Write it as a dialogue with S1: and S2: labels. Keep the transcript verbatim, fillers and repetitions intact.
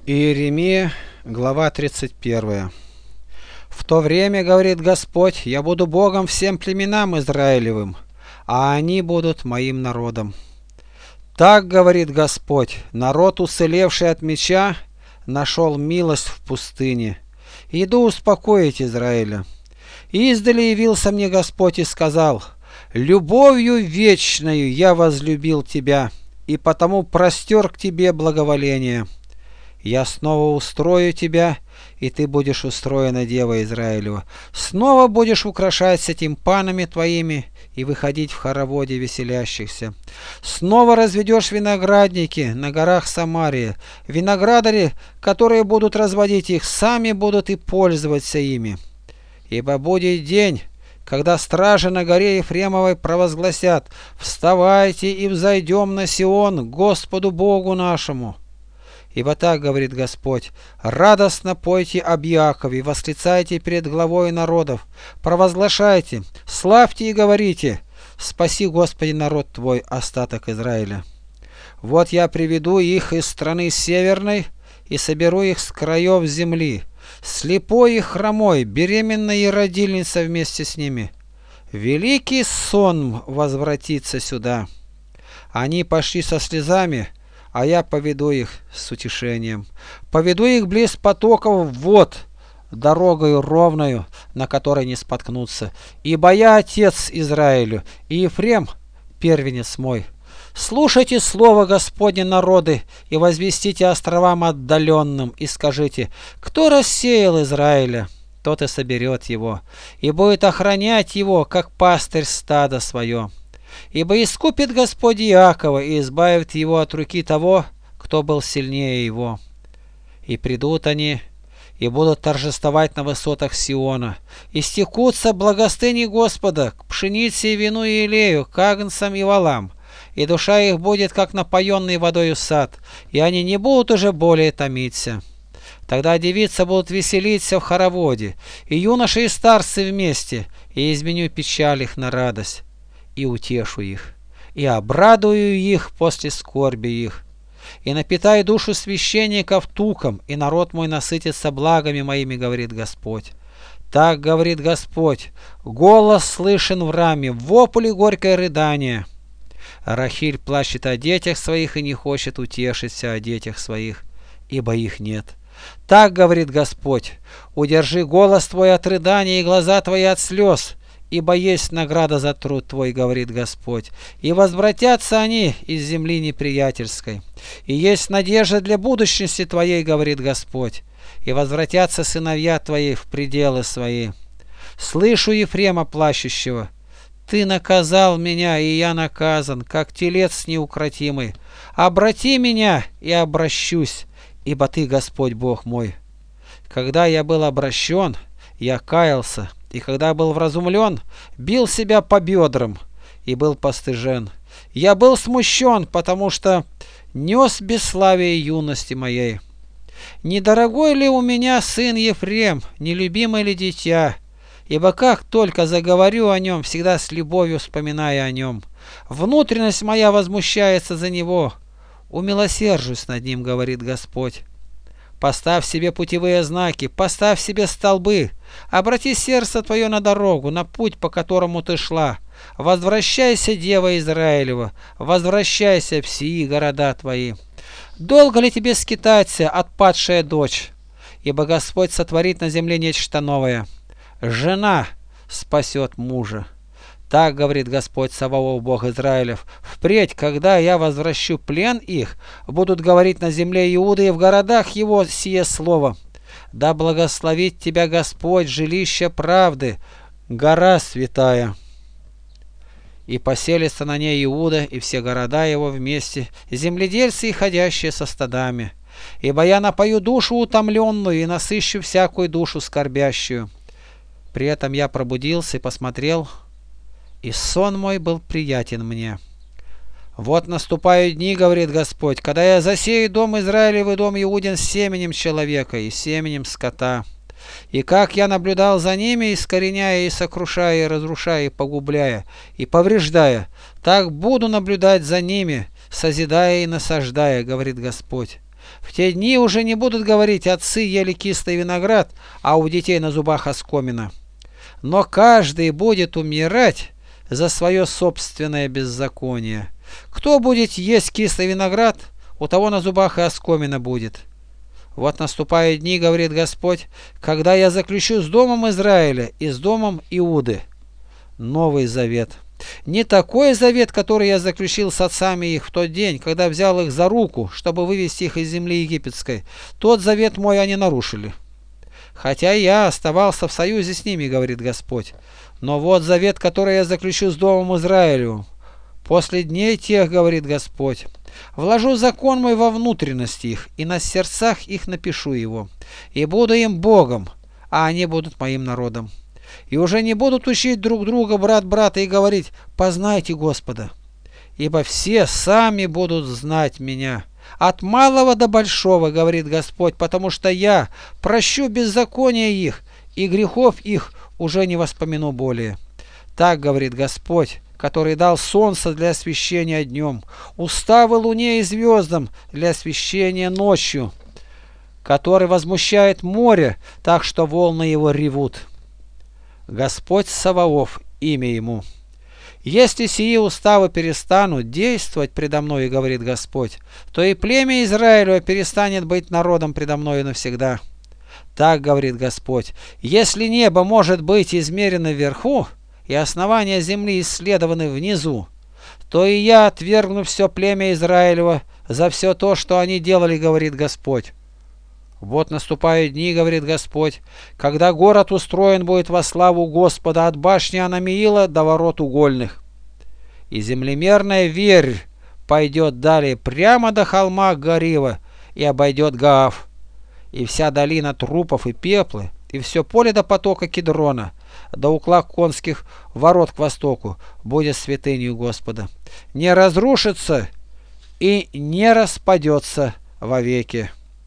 S1: Иеремия, глава тридцать первая. «В то время, говорит Господь, я буду Богом всем племенам Израилевым, а они будут моим народом. Так говорит Господь, народ, уцелевший от меча, нашел милость в пустыне. Иду успокоить Израиля. Издали явился мне Господь и сказал: любовью вечною я возлюбил тебя, и потому простер к тебе благоволение. Я снова устрою тебя, и ты будешь устроена, дева Израилева. Снова будешь украшаться тимпанами твоими и выходить в хороводе веселящихся. Снова разведешь виноградники на горах Самарии. Виноградари, которые будут разводить их, сами будут и пользоваться ими. Ибо будет день, когда стражи на горе Ефремовой провозгласят: вставайте и взойдем на Сион, Господу Богу нашему. Ибо так говорит Господь: радостно пойте об Якове, восклицайте перед главой народов, провозглашайте, славьте и говорите: спаси, Господи, народ твой, остаток Израиля. Вот я приведу их из страны северной и соберу их с краев земли, слепой и хромой, беременная и родильница вместе с ними. Великий сон возвратится сюда. Они пошли со слезами, а я поведу их с утешением. Поведу их близ потоков вод, дорогою ровною, на которой не споткнутся. Ибо я отец Израилю, и Ефрем первенец мой. Слушайте слово Господне, народы, и возвестите островам отдаленным, и скажите: кто рассеял Израиля, тот и соберет его, и будет охранять его, как пастырь стада свое. Ибо искупит Господь Иакова и избавит его от руки того, кто был сильнее его. И придут они, и будут торжествовать на высотах Сиона, и стекутся благостыни Господа к пшенице и вину и елею, к агнцам и волам, и душа их будет, как напоенный водою сад, и они не будут уже более томиться. Тогда девицы будут веселиться в хороводе, и юноши и старцы вместе, и изменю печаль их на радость, и утешу их, и обрадую их после скорби их, и напитаю душу священников туком, и народ мой насытится благами моими, говорит Господь. Так говорит Господь: голос слышен в раме, вопль и горькое рыдание. Рахиль плачет о детях своих и не хочет утешиться о детях своих, ибо их нет. Так говорит Господь: удержи голос твой от рыдания и глаза твои от слез, ибо есть награда за труд твой, говорит Господь, и возвратятся они из земли неприятельской. И есть надежда для будущности твоей, говорит Господь, и возвратятся сыновья твои в пределы свои. Слышу Ефрема плачущего: ты наказал меня, и я наказан, как телец неукротимый. Обрати меня, и обращусь, ибо ты Господь Бог мой. Когда я был обращен, я каялся, и когда был вразумлен, бил себя по бедрам и был постыжен. Я был смущен, потому что нес бесславие юности моей. Недорогой ли у меня сын Ефрем, нелюбимый ли дитя? Ибо как только заговорю о нем, всегда с любовью вспоминая о нем. Внутренность моя возмущается за него. Умилосержусь над ним, говорит Господь. Поставь себе путевые знаки, поставь себе столбы, обрати сердце твое на дорогу, на путь, по которому ты шла. Возвращайся, дева Израилева, возвращайся в сии города твои. Долго ли тебе скитаться, отпадшая дочь? Ибо Господь сотворит на земле нечто новое. Жена спасет мужа. Так говорит Господь Саваоф, Бог Израилев: впредь, когда я возвращу плен их, будут говорить на земле Иуды и в городах его сие слово: да благословит тебя Господь, жилище правды, гора святая. И поселится на ней Иуда и все города его вместе, земледельцы и ходящие со стадами. Ибо я напою душу утомленную и насыщу всякую душу скорбящую. При этом я пробудился и посмотрел, и сон мой был приятен мне. Вот наступают дни, говорит Господь, когда я засею дом Израилев и дом Иудин семенем человека и семенем скота. И как я наблюдал за ними, искореняя и сокрушая, и разрушая, и погубляя, и повреждая, так буду наблюдать за ними созидая и насаждая, говорит Господь. В те дни уже не будут говорить: отцы ели кислый виноград, а у детей на зубах оскомина. Но каждый будет умирать за свое собственное беззаконие. Кто будет есть кислый виноград, у того на зубах и оскомина будет. Вот наступают дни, говорит Господь, когда я заключу с домом Израиля и с домом Иуды новый завет. Не такой завет, который я заключил с отцами их в тот день, когда взял их за руку, чтобы вывести их из земли египетской. Тот завет мой они нарушили. Хотя я оставался в союзе с ними, говорит Господь. Но вот завет, который я заключу с домом Израилю. После дней тех, говорит Господь, вложу закон мой во внутренности их, и на сердцах их напишу его. И буду им Богом, а они будут моим народом. И уже не будут учить друг друга брат брата и говорить: познайте Господа. Ибо все сами будут знать меня. От малого до большого, говорит Господь, потому что я прощу беззакония их, и грехов их уже не воспомяну более. Так говорит Господь, который дал солнце для освещения днем, уставы луне и звездам для освещения ночью, который возмущает море, так что волны его ревут. Господь Саваоф, имя ему. Если сии уставы перестанут действовать предо мною, говорит Господь, то и племя Израилева перестанет быть народом предо мною навсегда. Так говорит Господь: если небо может быть измерено вверху, и основания земли исследованы внизу, то и я отвергну все племя Израилева за все то, что они делали, говорит Господь. Вот наступают дни, говорит Господь, когда город устроен будет во славу Господа от башни Анамиила до ворот угольных. И землемерная верь пойдет далее прямо до холма Гарива и обойдет Гаав. И вся долина трупов и пепла, и все поле до потока Кедрона, до уклак конских ворот к востоку, будет святынью Господа. Не разрушится и не распадется вовеки.